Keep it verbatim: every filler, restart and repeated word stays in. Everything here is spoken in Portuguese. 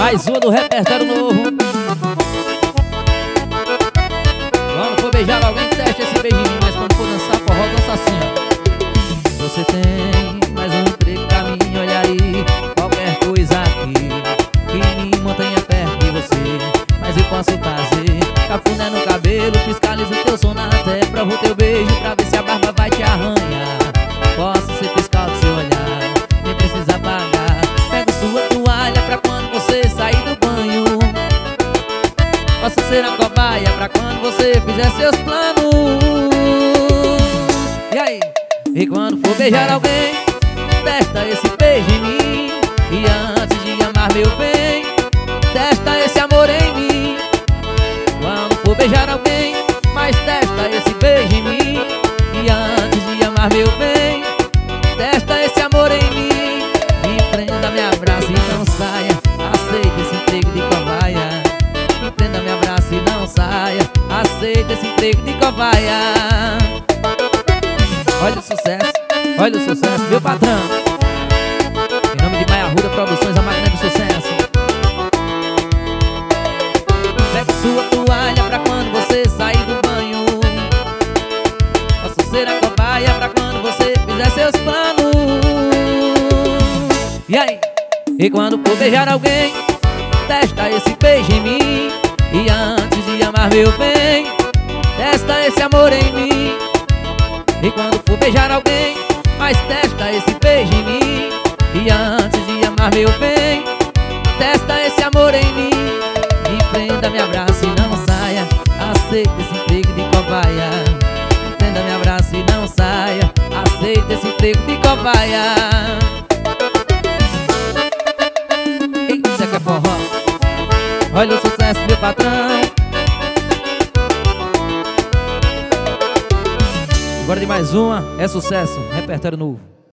Mais uma do repertório novo. Quando for beijar alguém, teste esse beijinho. Mas quando for dançar forró, dança assim, ó. Você tem mais um emprego pra mim, olha aí. Qualquer coisa aqui que me mantenha perto de você. Mas eu posso fazer cafuné no cabelo, fiscalizo o teu sono até provo teu beijo pra ver se a barba vai te arranhar. Posso ser fiscal do seu olhar, nem precisa pagar. Pego sua toalha pra quando você sair do banho. Posso ser a cobaia pra quando você fizer seus planos. E aí? E quando for beijar alguém, testa esse beijo em mim. E antes de amar meu bem, testa esse amor em mim. Quando for beijar alguém, mas testa esse beijo em mim. E antes de amar meu bem, testa esse amor em mim. Me prenda, me abraça e não saia. Aceita esse emprego de cobaia. Me prenda, me abraça e não saia. Aceita esse emprego de cobaia. Olha o sucesso, olha o sucesso, meu patrão. Em nome de Maia Arruda Produções, a máquina do sucesso. Pega sua toalha pra quando você sair do banho. Posso ser a cobaia pra quando você fizer seus planos. E aí? E quando for beijar alguém, testa esse beijo em mim. E antes de amar meu bem, testa esse amor em mim. E quando for beijar alguém, mas testa esse beijo em mim. E antes de amar meu bem, testa esse amor em mim. Me prenda, me abraça e não saia. Aceita esse emprego de cobaia. Me prenda, me abraça e não saia. Aceita esse emprego de cobaia. Isso é que é forró. Olha o sucesso, meu patrão. Agora de mais uma, é sucesso, repertório novo.